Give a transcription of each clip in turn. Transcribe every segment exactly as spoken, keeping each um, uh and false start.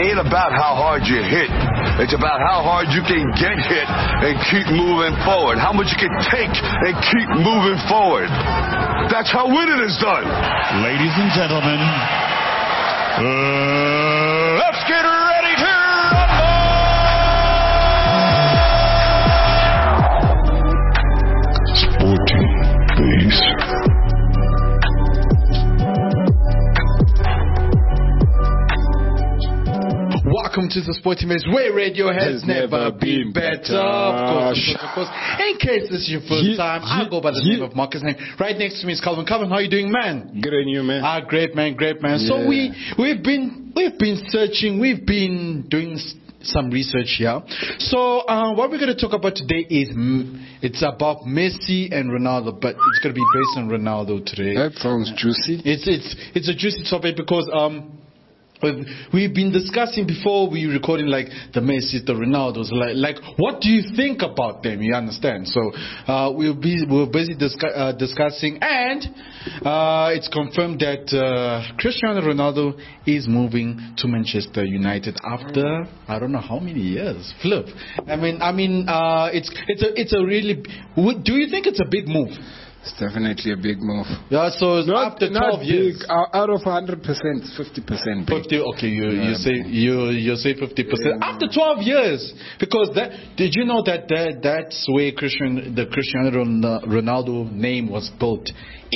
ain't about how hard you hit. It's about how hard you can get hit and keep moving forward. How much you can take and keep moving forward. That's how winning is done. Ladies and gentlemen, uh, let's get ready to rumble! Sporting Base. Welcome to the Sporting Base, where radio has, has never, never been, been better. better. Of course, of course, of course. In case this is your first he, time, he, I go by the he, name of Marcus. Right next to me is Calvin. Calvin, how are you doing, man? Good on you, man. Ah, great, man, great, man. Yeah. So we we've been we've been searching, we've been doing some research here. So uh, what we're going to talk about today is it's about Messi and Ronaldo, but it's going to be based on Ronaldo today. That sounds juicy. It's it's it's a juicy topic because um. We've been discussing before we recording like the Messi, the Ronaldos, like like what do you think about them? You understand? So uh, we'll be we're busy discuss, uh, discussing, and uh, it's confirmed that uh, Cristiano Ronaldo is moving to Manchester United after I don't know how many years. Flip. I mean, I mean, uh, it's it's a it's a really. Do you think it's a big move? It's definitely a big move. Yeah, so not, after twelve not years, big, out of one hundred percent, fifty percent. fifty, okay, you yeah, you say you you say fifty percent yeah, after twelve years, because that did you know that, that that's where Christian the Cristiano Ronaldo name was built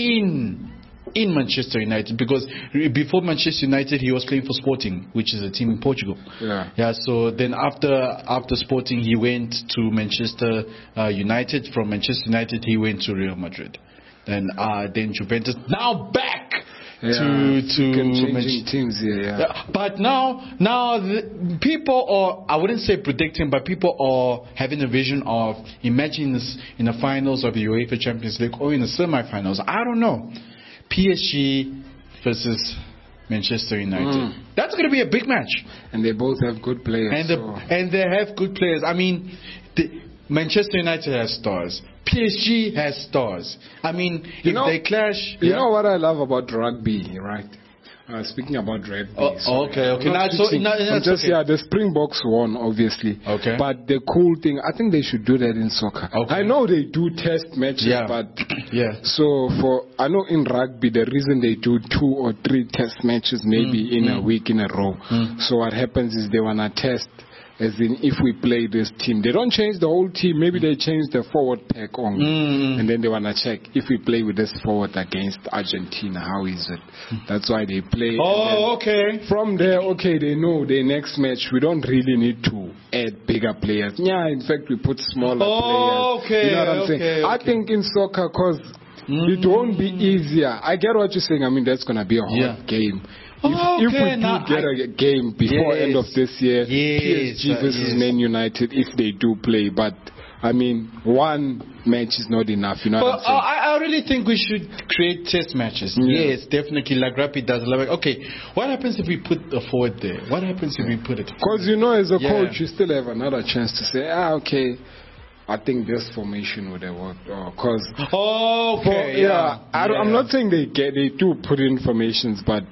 in in Manchester United, because before Manchester United he was playing for Sporting, which is a team in Portugal. Yeah. Yeah. So then after after Sporting he went to Manchester uh, United. From Manchester United he went to Real Madrid. Then uh, then Juventus. Now back. Yeah, to to changing teams here, yeah. yeah. But now now the people are, I wouldn't say predicting, but people are having a vision of imagining this in the finals of the UEFA Champions League or in the semi-finals. I don't know. P S G versus Manchester United. Mm. That's going to be a big match. And they both have good players. And, the, so. and they have good players. I mean, the, Manchester United has stars. P S G has stars. I mean, you if know, they clash... You yeah. know what I love about rugby, right? Uh, speaking about rugby. Oh, sorry, okay, okay. Now, so, no, I'm just, okay. yeah, the Springboks won, obviously. Okay. But the cool thing, I think they should do that in soccer. Okay. I know they do test matches, yeah. but yeah. So for I know in rugby the reason they do two or three test matches maybe mm, in mm. a week in a row. Mm. So what happens is they wanna test. As in, if we play this team, they don't change the whole team. Maybe they change the forward pack on, mm. and then they wanna check if we play with this forward against Argentina. How is it? That's why they play. Oh, okay. From there, okay, they know the next match we don't really need to add bigger players. Yeah, in fact, we put smaller oh, players. Okay, you know what I'm okay, saying? okay. I think in soccer, cause mm. it won't be easier. I get what you're saying. I mean, that's gonna be a hard yeah. game. If, oh, okay. if we do now get I, a game before yes, end of this year, yes, P S G versus yes. Man United, if they do play, but I mean, one match is not enough. You know but what I'm saying? I, I really think we should create test matches. Yeah. Yes, definitely, like Rapid does. Like, okay, what happens if we put a forward there? What happens if we put it? Because you know, as a yeah. coach, you still have another chance to say, ah, okay, I think this formation would have worked. Because oh, okay, for, yeah, yeah. I, yeah. I'm not saying they get, they do put in formations, but.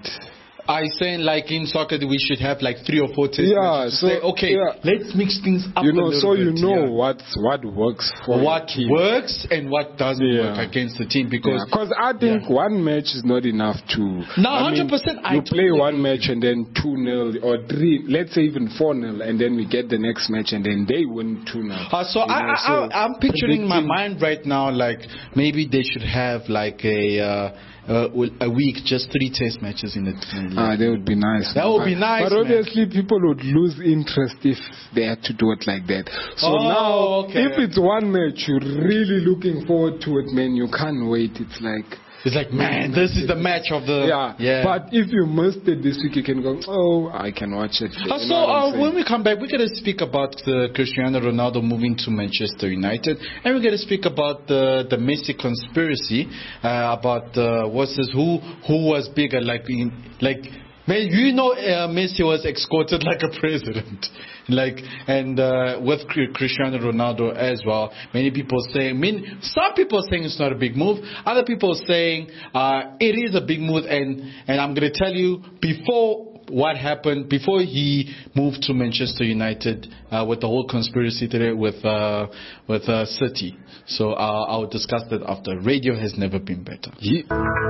I saying like in soccer we should have like three or four test yeah, matches. So, say, okay, yeah. let's mix things up. You know, a little so bit, you know yeah. what what works for what team. works and what doesn't yeah. work against the team, because because yeah, I think yeah. one match is not enough to. No, I hundred percent. You play one match and then two nil or three, let's say even four nil, and then we get the next match and then they win two nil. Uh, so I, know, I, so I, I'm picturing in my mind right now like maybe they should have like a. Uh, Uh, a week, just three test matches in the league. Ah, that would be nice. That would be nice. But obviously, man. people would lose interest if they had to do it like that. So oh, now, okay. if it's one match, you're really looking forward to it, man. You can't wait. It's like. It's like, man, this is the match of the... Yeah, yeah. But if you missed it this week, you can go, oh, I can watch it. Uh, so uh, when we come back, we're going to speak about uh, Cristiano Ronaldo moving to Manchester United. And we're going to speak about the, the Messi conspiracy, uh, about uh, what's this, who who was bigger, like... In, like man, you know uh, Messi was escorted like a president. Like, and uh, with Cristiano Ronaldo as well. Many people saying, I mean, some people are saying it's not a big move. Other people are saying uh, it is a big move. And, and I'm going to tell you, before what happened before he moved to Manchester United uh, with the whole conspiracy today with uh, with uh, City. So uh, I'll discuss that after. Radio has never been better. Yeah.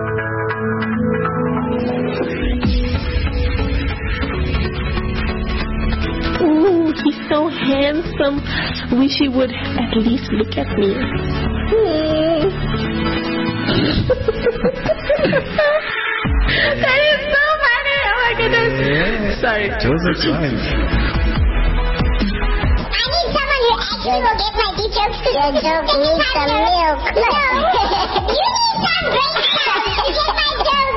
Ooh, he's so handsome. Wish he would at least look at me. Hmm. That is so funny. Oh my goodness. Yeah. Sorry. Joseph Fine. I need someone who actually will get my deep jokes to your joke needs some milk. No. You need some great stuff to get my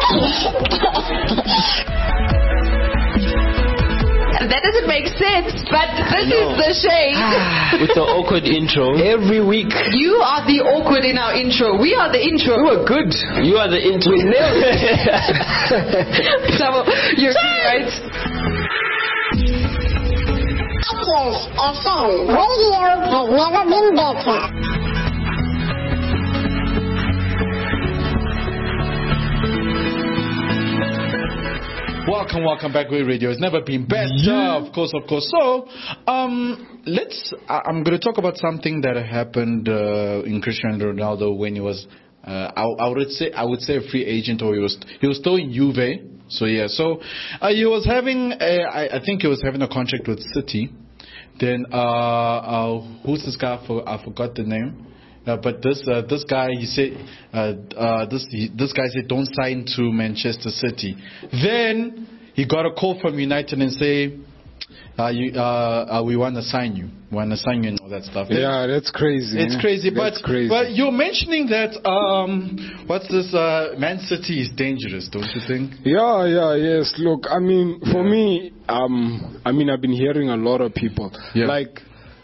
joke. That doesn't make sense, but this is the shade. With the awkward intro. Every week. You are the awkward in our intro. We are the intro. You are good. You are the intro. We nailed it. So, you're right. Active F M. Radio has never been better. Welcome, welcome back. Wave Radio has never been better. Yeah. Of course, of course. So, um, let's. I, I'm going to talk about something that happened uh, in Cristiano Ronaldo when he was. Uh, I, I would say I would say a free agent, or he was he was still in Juve. So yeah. So uh, he was having. A, I, I think he was having a contract with City. Then uh, uh, who's this guy? For I forgot the name. Uh, but this uh, this guy, he said, uh, uh, this he, this guy said, don't sign to Manchester City. Then he got a call from United and say, uh, you, uh, uh, we want to sign you, we want to sign you and all that stuff. Yeah, that's crazy. It's yeah. crazy, that's but crazy. but you're mentioning that um, what's this? Uh, Man City is dangerous, don't you think? Yeah, yeah, yes. Look, I mean, for yeah. me, um, I mean, I've been hearing a lot of people yeah. like.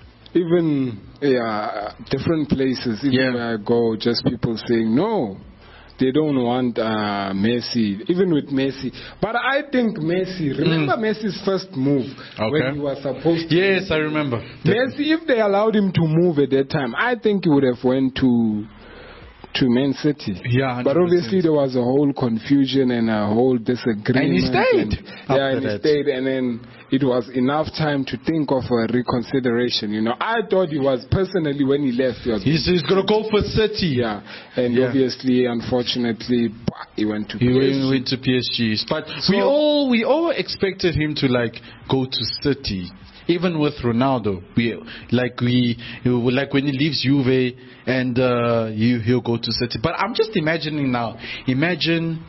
Even yeah, different places, even yeah. where I go, just people saying no, they don't want uh, Messi, even with Messi. But I think Messi, remember mm. Messi's first move okay. when he was supposed to. Yes, I remember. Messi, if they allowed him to move at that time, I think he would have went to to Man City. Yeah, but obviously there was a whole confusion and a whole disagreement. And he stayed. And, yeah, and he that. stayed, and then it was enough time to think of a reconsideration. You know, I thought he was personally when he left. He was he's, he's gonna go for City. Yeah, and yeah. obviously, unfortunately, he went to. He P S G. went to P S G. But so, we all we all expected him to like go to City. Even with Ronaldo, we like we like when he leaves Juve and uh, he, he'll go to City. But I'm just imagining now. Imagine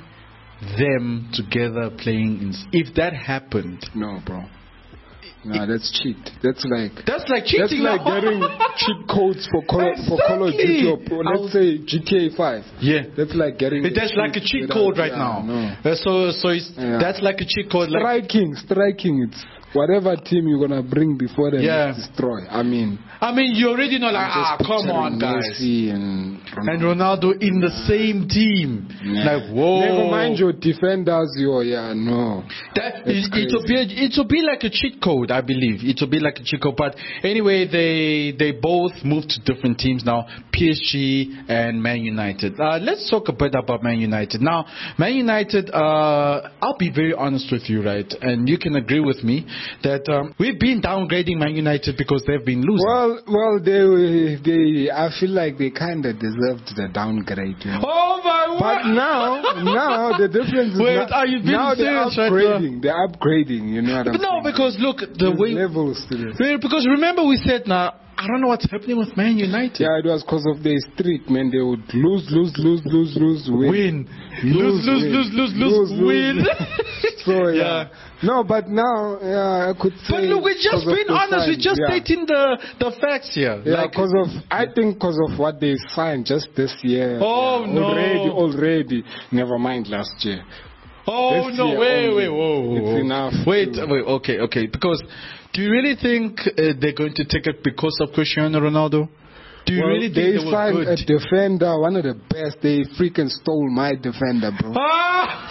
them together playing. In, if that happened, no, bro. No, that's cheat. That's like that's like cheating. That's like getting cheat codes for Call, exactly. for Call of Duty. Or, let's say G T A five. Yeah, that's like getting. That's like a cheat code right yeah, now. No. Uh, so so it's, yeah. that's like a cheat code. Striking, like, striking. It's whatever team you're gonna bring before them yeah. destroy. I mean, I mean, you already know, like, ah, come on, guys. Messi and Ronaldo. and Ronaldo in the same team. Yeah. Like, whoa. Never mind your defenders. Your yeah, no. That it, it'll be a, it'll be like a cheat code, I believe. It'll be like a cheat code. But anyway, they they both moved to different teams now. P S G and Man United. Uh, let's talk a bit about Man United now. Man United. Uh, I'll be very honest with you, right? And you can agree with me that um, we've been downgrading Man United because they've been losing. Well, well, they, they, I feel like they kind of deserved the downgrade. You know? Oh my word! But now, now the difference is Wait, now, are you being now serious they're upgrading. Right they're upgrading. You know what I'm no, saying? because look, the There's way levels to this. because remember we said now. I don't know what's happening with Man United. Yeah, it was because of their streak, man. They would lose, lose, lose, lose, lose, win. Win. Lose, lose, lose, lose, lose, win. So, yeah. yeah. No, but now, yeah, I could say. But look, we're just being honest. We're just yeah. stating the, the facts here. Yeah, like, because of, I think because of what they signed just this year. Oh, yeah, no. Already, already. Never mind last year. Oh, this no, year wait, only. wait, whoa, whoa. It's enough. Wait, to... wait, okay, okay. Because do you really think uh, they're going to take it because of Cristiano Ronaldo? Do you well, really think they, they were signed good? a defender, one of the best. They freaking stole my defender, bro. Ah!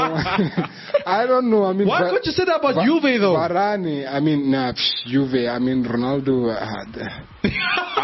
So I don't know. I mean, why Va- could you say that about Va- Juve though? Varane. I mean, nah, psh, Juve. I mean, Ronaldo. Uh,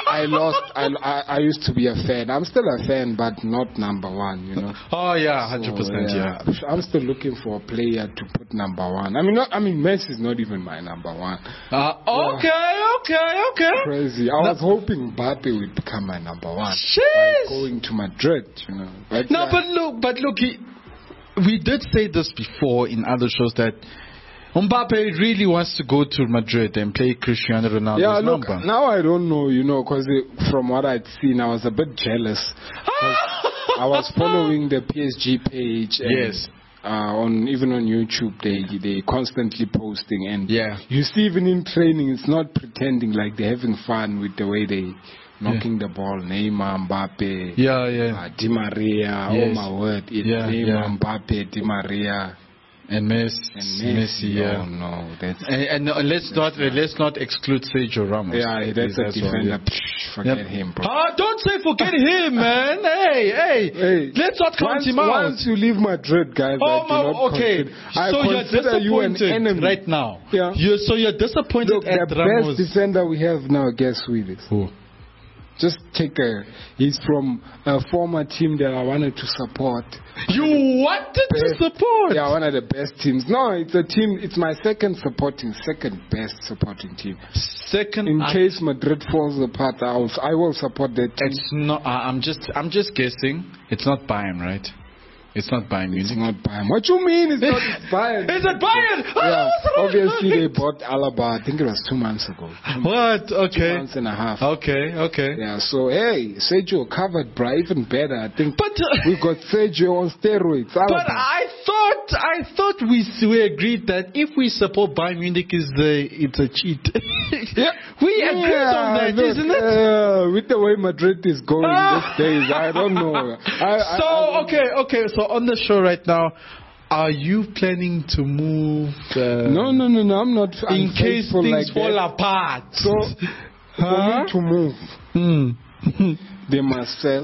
I lost. I, I I used to be a fan. I'm still a fan, but not number one. You know. Oh yeah, hundred So, percent. Yeah. I'm still looking for a player to put number one. I mean, not, I mean, Messi is not even my number one. Uh, okay, okay, okay. Crazy. I was hoping Mbappe would become my number one. Jeez. By going to Madrid, you know. But No, yeah. but look, but look, he, we did say this before in other shows that Mbappe really wants to go to Madrid and play Cristiano Ronaldo's Yeah, look, number. now I don't know, you know, because from what I'd seen, I was a bit jealous. 'Cause I was following the P S G page. And, Yes. Uh, on even on YouTube, they they constantly posting, and Yeah. you see even in training, it's not pretending like they're having fun with the way they knocking the ball. Neymar, Mbappe, Yeah, yeah. uh, Di Maria. Oh Yes. my word! It's Yeah, Neymar, yeah. Mbappe, Di Maria, And Messi, and Messi, Messi. yeah. Oh no, that's And, and uh, let's not uh, let's not exclude Sergio Ramos. yeah, that's He's a as well, defender. yeah. Psh, forget Yep. him, bro. Ah, don't say forget him, man. Hey, hey, Hey, let's not count once, him out. Once you leave Madrid, guys, Oh I do my, not okay. consider, I So you're consider you an disappointed enemy right now. Yeah. You so you're disappointed Look, at the Ramos. best defender we have now, guess who it is? Who? Just take a. He's from a former team that I wanted to support. You wanted to Best- support? Yeah, one of the best teams. No, it's a team. It's my second supporting, second best supporting team. Second, In I- case Madrid falls apart, I will, I will support that team. it's not. I- I'm just. I'm just guessing. It's not Bayern, right? It's not Bayern It's Munich. not Bayern. What you mean? It's not Bayern. Is it Bayern? Yeah, obviously they bought Alaba. I think it was two months ago. What? Two Okay. months and a half. Okay. Okay. Yeah, so hey, Sergio covered, bro, even better. I think But uh, we got Sergio on steroids. but Alaba. I thought I thought we s- we agreed that if we support Bayern Munich is the it's a cheat. Yeah. We agreed on that, look, isn't it? Uh, with the way Madrid is going Ah. these days, I don't know. I, I, So I, okay, okay. So on the show right now, are you planning to move? Uh, No, no, no, no. I'm not. I'm in case faithful things like fall that. apart. So for Huh? me to move, Hmm. they must sell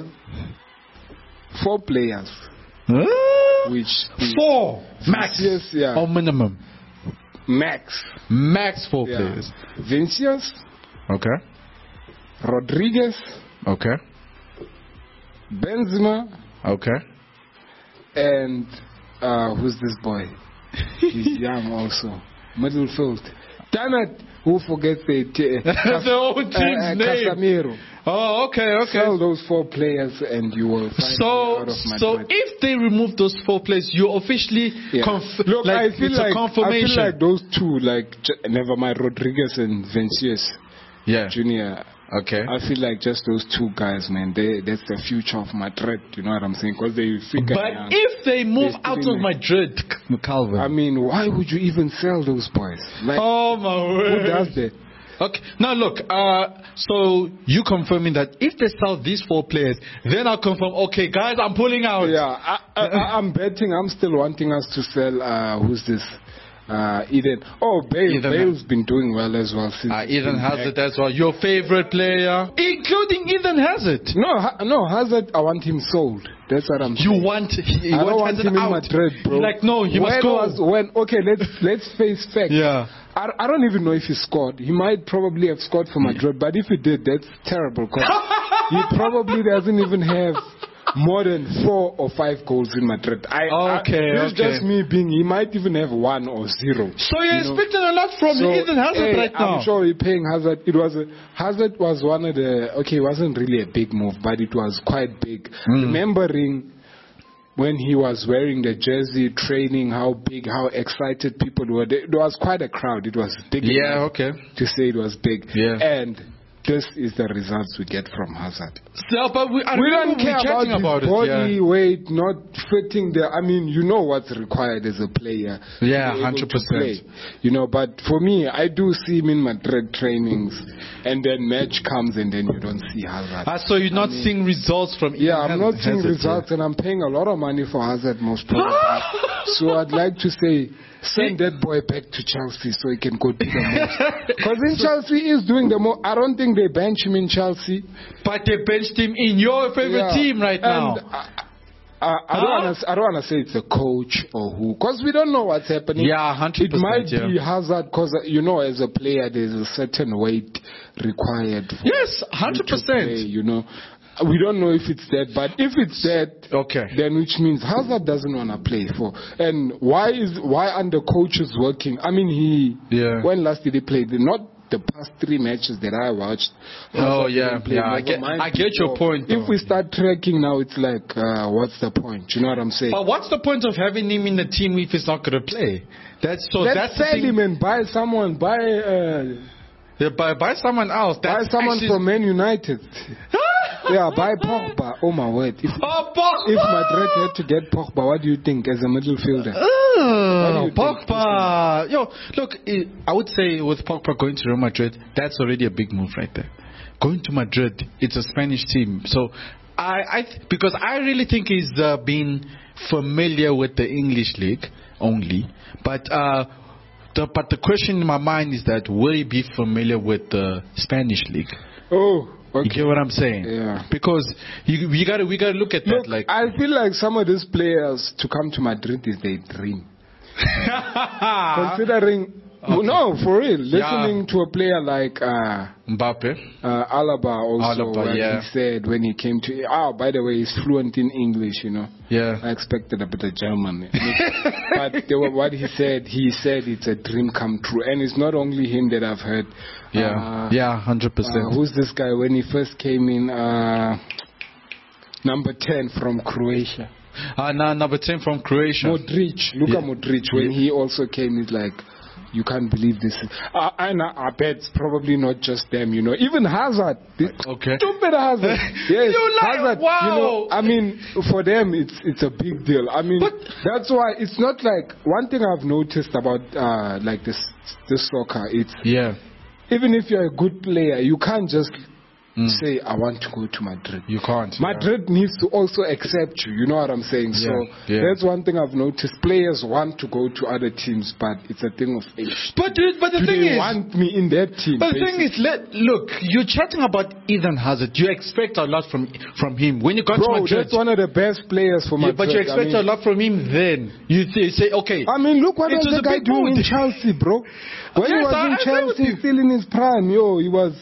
four players, Huh? which is Four max. Vinicius, yeah, Or minimum. max. Max four Yeah. players. Vinicius, Okay. Rodriguez, Okay. Benzema, Okay. and uh, who's this boy? He's young also. Midfield. Damn it! Who forgets the t- The whole team's uh, uh, name. Casemiro. Oh, okay, okay. Sell those four players and you will find me So, out of so Madrid. if they remove those four players, you officially Yeah. conf- Look, like I feel it's like a confirmation. I feel like those two, like j- never mind Rodriguez and Vinicius yeah. Junior. Okay. I feel like just those two guys, man. They that's the future of Madrid. You know what I'm saying? Because they figure. But young. if they move They're out still of in Madrid, Calvin. I mean, why would you even sell those boys? Like, oh my who word. does that? Okay. Now look. Uh, so you confirming that if they sell these four players, then I'll confirm. Okay, guys, I'm pulling out. Yeah, I, I, I- I'm betting. I'm still wanting us to sell. Uh, who's this? Uh, Eden. Oh, Bale. Eden. Bale's been doing well as well since. Uh, he's Eden been back. Hazard as well. Your favorite player, including Eden Hazard. No, ha- no, Hazard. I want him sold. That's what I'm You saying. want? You I don't want want Hazard him in out. Madrid, bro. Like no, he when must go. Was, when okay, let's let's face facts. Yeah. I, I don't even know if he scored. He might probably have scored for Madrid, but if he did, that's terrible. Cause he probably doesn't even have more than four or five goals in Madrid. I, Okay, I, this okay. is just me being. He might even have one or zero. So you're You know? expecting a lot from So, Eden Hazard hey, right now. I'm sure we're paying Hazard. It was a, Hazard was one of the okay. It wasn't really a big move, but it was quite big. Mm. Remembering when he was wearing the jersey, training, how big, how excited people were. There there was quite a crowd. It was big. Yeah. enough Okay. To say it was big. Yeah. And this is the results we get from Hazard. So, but we, I We remember don't care we about chatting his about it. body Yeah. weight not fitting the. I mean, you know what's required as a player. Yeah, to be able one hundred to percent. play. You know, but for me, I do see him in Madrid trainings, and then match comes, and then you don't see Hazard. Ah, so you're not seeing results from Eden Yeah, I'm not Hazard, seeing Hazard, results, and I'm paying a lot of money for Hazard most probably. So I'd like to say, send that boy back to Chelsea so he can go do the most. Because in Chelsea, he's doing the most. I don't think they bench him in Chelsea. But they benched him in your favorite Yeah. team right now. And, uh, Uh, I don't Huh? wanna, I don't want to say it's a coach or who, because we don't know what's happening. Yeah, one hundred It percent. might yeah. be Hazard, because you know, as a player, there's a certain weight required. For Yes, you one hundred to play, percent. You know, we don't know if it's that, but if it's that, Okay. then which means Hazard doesn't want to play for. And why is why aren't the coaches working? I mean, he Yeah. when last did he play? The- Not the past three matches that I watched. Oh, Hazard yeah, didn't play. yeah, I Never get- mind I get your before. point, though. If we start tracking now, it's like, uh, what's the point? You know what I'm saying? But what's the point of having him in the team if he's not going to play? That's so. Let's that's the sell thing. him and buy someone. Buy uh, Yeah, buy, buy someone else. buy That's someone actually- from Man United. Yeah, buy Pogba. Oh my word! If, Oh, Pogba! if Madrid had to get Pogba, what do you think as a midfielder? Oh, you think? Pogba. Yo, look, I I would say with Pogba going to Real Madrid, that's already a big move right there. Going to Madrid, it's a Spanish team. So, I, I th- because I really think he's uh, been familiar with the English league only. But, uh, the, but the question in my mind is that will he be familiar with the Spanish league? Oh, You okay. get what I'm saying? Yeah. Because you, we gotta, we gotta look at Look, that. Like, I feel like some of these players to come to Madrid is their dream. Considering, no, for real, listening to a player like uh, Mbappe. uh, Alaba also, Alaba, when yeah. he said when he came to, oh, by the way, he's fluent in English, you know. Yeah. I expected a bit of German. But there were, what he said, he said it's a dream come true. And it's not only him that I've heard. Yeah. Uh, yeah, one hundred percent. Uh, who's this guy? When he first came in, uh, number ten from Croatia. Uh, now number ten from Croatia. Modric, Luka Yeah. Modric, when he also came, he's like, you can't believe this. Uh, and I, I bet it's probably not just them, you know. Even Hazard. This Okay. Stupid Hazard. Yes, You like- Hazard. wow. You know, I mean, for them, it's it's a big deal. I mean, But- that's why it's not like, one thing I've noticed about uh, like this, this soccer, it's Yeah. even if you're a good player, you can't just Mm. say, I want to go to Madrid. You can't. Madrid needs to also accept you. You know what I'm saying? Yeah, So yeah. that's one thing I've noticed. Players want to go to other teams, but it's a thing of age. But dude, but the Do thing they is, want me in that team? but the thing is, let look. You're chatting about Eden Hazard. You expect a lot from from him when you got to Bro, Madrid. that's one of the best players for Yeah, Madrid. but you expect I mean, a lot from him. Then you th- say, okay. I mean, look what It was was the a guy big doing mood. in Chelsea, bro. When he Yes, was I in agree with Chelsea, you. still in his prime, yo, he was.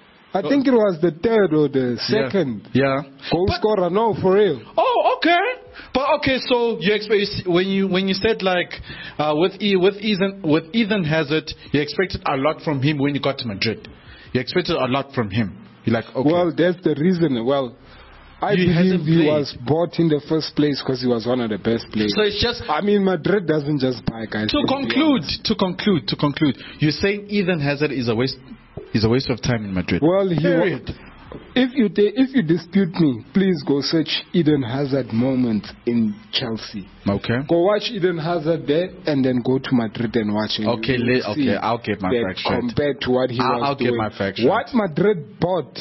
I think it was the third or the second Yeah. goal But- scorer. No, for real. Oh, okay. But okay, so you expect when you when you said like uh, with e, with Ethan with Ethan Hazard, you expected a lot from him when you got to Madrid. You expected a lot from him. You're like, okay. Well, that's the reason. Well, I He hasn't believe he played. was bought in the first place because he was one of the best players. so it's just I mean, Madrid doesn't just buy guys. to let's be conclude, honest. to conclude, to conclude. You're saying Ethan Hazard is a waste is a waste of time in Madrid. Well, he wa- Period. if you ta- if you dispute me, please go search Eden Hazard moment in Chelsea. Okay. Go watch Eden Hazard there, and then go to Madrid and watch him. Okay, You will le- see okay, I'll get my that facts straight. compared to what he I'll- was I'll get doing. my facts straight. What Madrid bought,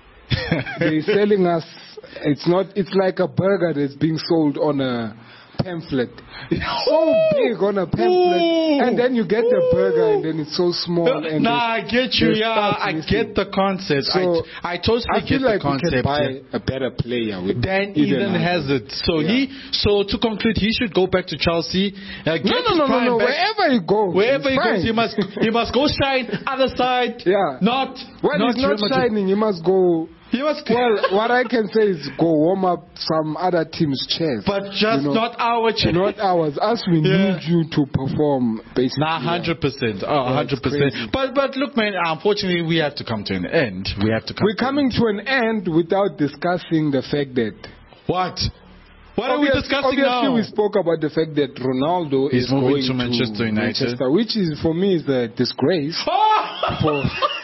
they're selling us. It's not. It's like a burger that's being sold on a pamphlet. It's so big on a pamphlet, Ooh. and then you get the burger, and then it's so small. And Nah, I there's- get you. there's Yeah, stuff I missing. get the concept. So, I, I totally I get feel the like we concept. can buy yeah. a better player with Then Eden Hazard. So Yeah. he, so to conclude, he should go back to Chelsea. Uh, get No, no, his no, no, prime no. back. Wherever he goes, Wherever it's he goes, fine. he must, he must go shine other side. Yeah. Not, When not he's not Real Madrid. shining, he must go. He must. Well, what I can say is go warm up some other team's chairs. but just you know, not our chair. not ours. Us, we Yeah. need you to perform, basically. Nah, hundred percent. Oh, Yeah, hundred it's percent. crazy. But but look, man. Unfortunately, we have to come to an end. We have to come. We're coming to an end without discussing the fact that. What? What are we Obvious- discussing obviously now? we spoke about the fact that Ronaldo He's is moving going to Manchester United. Manchester, which is for me is a disgrace. For,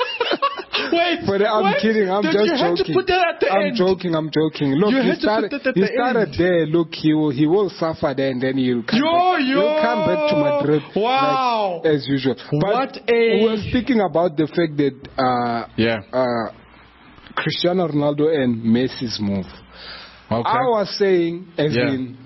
Wait, for the, I'm what? kidding. I'm Did just you have joking. to put that at the I'm end? joking. I'm joking. Look, You he had to started. put that at he the started end. there. Look, he will. He will suffer there, and then he'll come. Yo, back. yo. He'll come back to Madrid. Wow. like, as usual. But What a- we were speaking about the fact that uh, Yeah. uh, Cristiano Ronaldo and Messi's move. Okay. I was saying, as Yeah. in,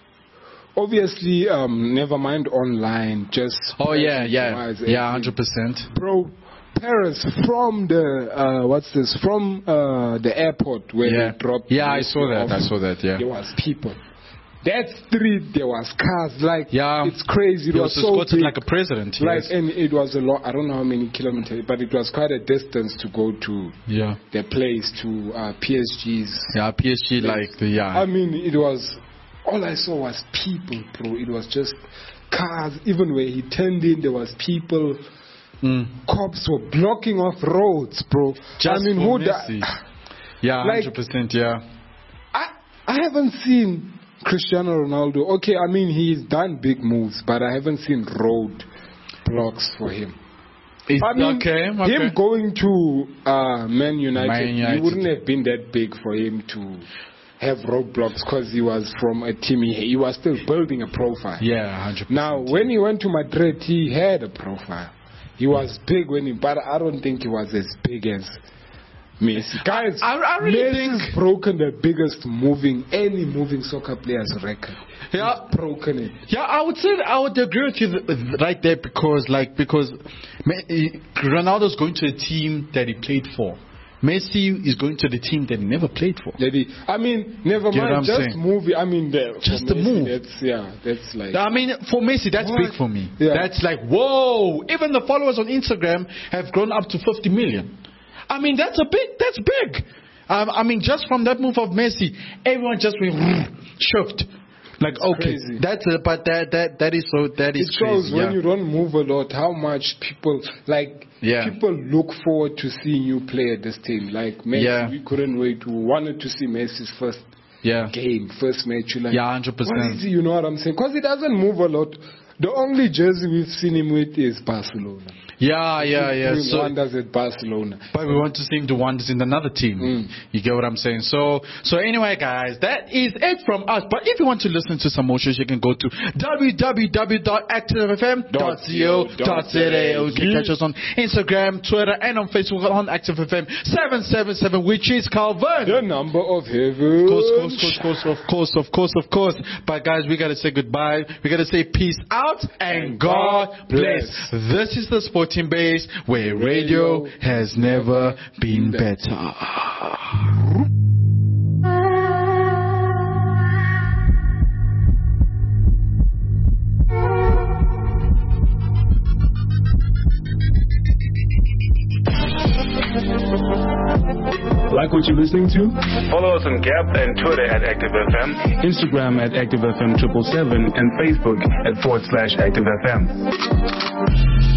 obviously, um, never mind online, just Oh yeah, yeah, presence-wise, as yeah, in, hundred percent. Bro, Paris from the uh, what's this? From uh, the airport where Yeah, they dropped. yeah, I Messi saw that. off, I saw that. Yeah. There was people. that street there was cars. Like, Yeah. it's crazy. It He was, was so escorted big. like a president. Like, Yes. and it was a lot. I don't know how many kilometers, but it was quite a distance to go to Yeah. the place to uh, P S G's. Yeah, P S G, like, the, yeah. I mean, it was, all I saw was people, bro. It was just cars. Even where he turned in, there was people. Mm. Cops were blocking off roads, bro. Just I mean, for who Messi. da- Yeah, Like- one hundred percent, yeah. I, I haven't seen Cristiano Ronaldo. Okay, I mean, he's done big moves, but I haven't seen road blocks for him. It's, I mean, okay, okay. him going to uh, Man United, Man United. he wouldn't have been that big for him to have roadblocks because he was from a team. He, he was still building a profile. Yeah, one hundred percent. Now, when he went to Madrid, he had a profile. He was big when he, but I don't think he was as big as Messi. Guys, I- I really Messi's think- broken the biggest moving, any moving soccer player's record. Yeah. He's broken it. Yeah, I would say I would agree with you th- with- right there because, like, because Me- eh, Ronaldo's going to a team that he played for. Messi is going to the team that he never played for. That he, I mean, never Get what I'm mind, just saying? movie. I mean, the, Just for the Messi, move. That's, yeah, that's like. I mean, for Messi, that's What? big for me. Yeah. That's like, whoa! Even the followers on Instagram have grown up to fifty million. I mean, that's a big. That's big. Um, I mean, just from that move of Messi, everyone just went shift. Like, okay, crazy. that's a, but that that that is so that is It shows crazy. when yeah. you don't move a lot how much people like. Yeah. People look forward to seeing you play at this team. Like Messi, Yeah. we couldn't wait. We wanted to see Messi's first yeah. game, first match. You're like, Yeah, one hundred percent. what is he? You know what I'm saying? Because he doesn't move a lot. The only jersey we've seen him with is Barcelona. Yeah, yeah, yeah. Doing So, wonders at Barcelona. but we want to see him do wonders in another team. Mm. You get what I'm saying? So, so anyway, guys, that is it from us. But if you want to listen to some more shows, you can go to w w w dot active f m dot co dot z a. You can catch us on Instagram, Twitter, and on Facebook on Active F M seven seven seven, which is Calvin. The number of heaven. Of course, of course, of course, of course, of course. But guys, we gotta say goodbye. We gotta say peace out and God bless. This is the Sporting Base, where radio has never been better. Like what you're listening to? Follow us on Gap and Twitter at Active F M. Instagram at Active F M triple seven and Facebook at forward slash Active F M.